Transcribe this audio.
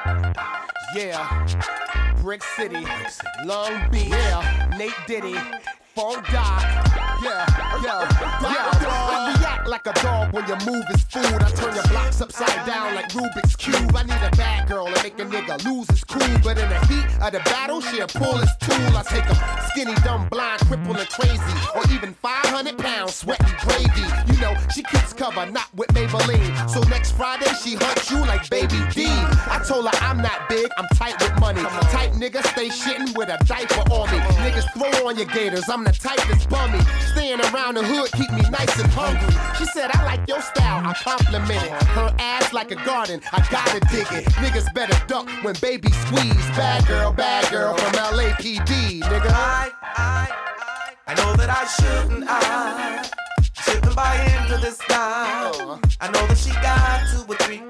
Yeah, Brick City, Long Beach, yeah, Nate Diddy, Funk Doc, yeah. I react like a dog when your move is food. I turn your blocks upside down like Rubik's Cube. I need a bad girl to make a nigga lose his cool. But in the heat of the battle, she'll pull his tool. I take him skinny, dumb, blind, crippled, and crazy. Or even 500 pounds, sweating gravy. You know, she keeps cover, not with Maybelline. So next Friday, she hunts you like Baby D. I told her I'm not big, I'm tight with money. Type nigga stay shitting with a diaper on me. Niggas throw on your gators, I'm the type that's bummy. Staying around the hood keep me nice and hungry. She said, I like your style, I complimented. Her ass like a garden, I gotta dig it. Niggas better duck when baby squeeze. Bad girl from LAPD, nigga. I know that I shouldn't buy into this style. I know that she got 2 or 3